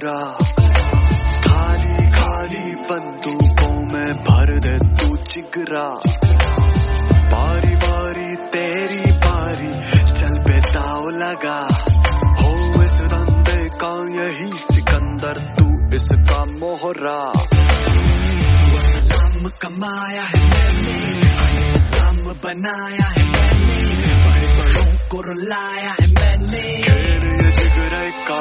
जिगरा, खाली खाली बंदूकों में भर दे तू जिगरा। बारी बारी तेरी बारी, चल पे दाव लगा, हो इस धंधे का यही सिकंदर, तू इसका मोहरा। नाम कमाया है मैंने, नाम बनाया है मैंने, बड़े बड़ों को रुलाया है मैंने। खेल ये जिगरे का,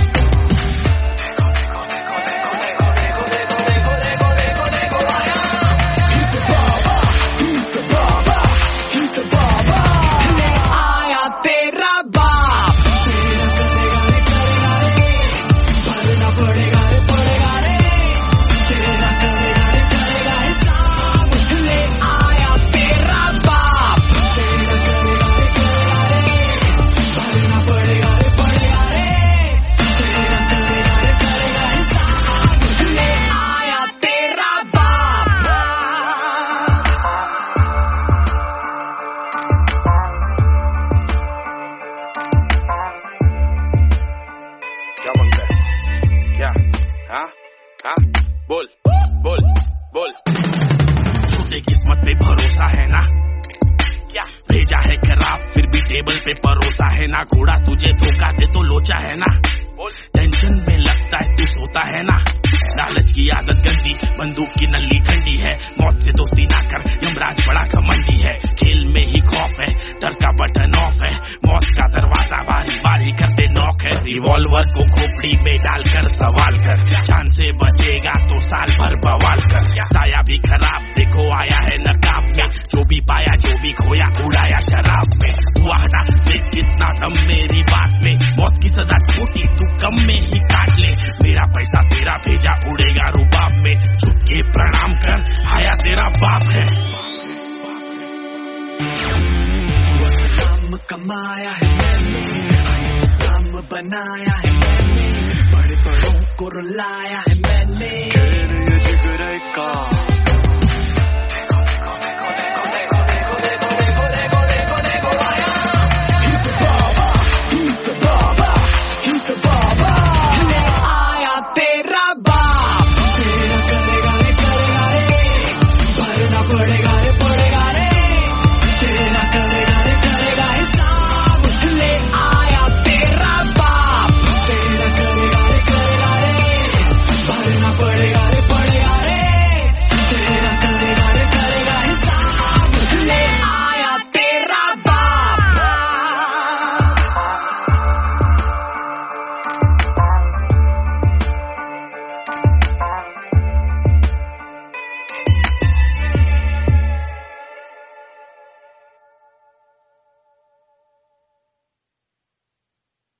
क्या बनता है क्या? हाँ हाँ बोल बोल बोल। छोटे किस्मत पे भरोसा है ना क्या? भेजा है खराब फिर भी टेबल पे परोसा है ना। घोड़ा तुझे धोखा दे तो लोचा है ना। टेंशन में लगता है तू सोता है ना। लालच की आदत गंदी, बंदूक की नली ठंडी है। मौत से दोस्ती ना कर, यमराज बड़ा घमंडी है। खेल में ही खौफ है, डर का बटन ऑफ है। मौत का दरवाजा बारी बारी करते नॉक है। रिवॉल्वर को खोपड़ी में डालकर सवाल कर, जान से बचेगा तो साल भर बवाल कर। साया भी खराब देखो आया है नकाब में, जो भी पाया जो भी खोया उड़ाया शराब में। तू हटा देख कितना दम मेरी बात में, मौत की सजा छोटी तू कम में ही काट ले। मेरा पैसा तेरा भेजा उड़ेगा रुबाब में, झुक के प्रणाम कर आया तेरा बाप है। नाम कमाया है मैंने, नाम बनाया है मैंने, बड़े बड़ों को रुलाया है मैंने।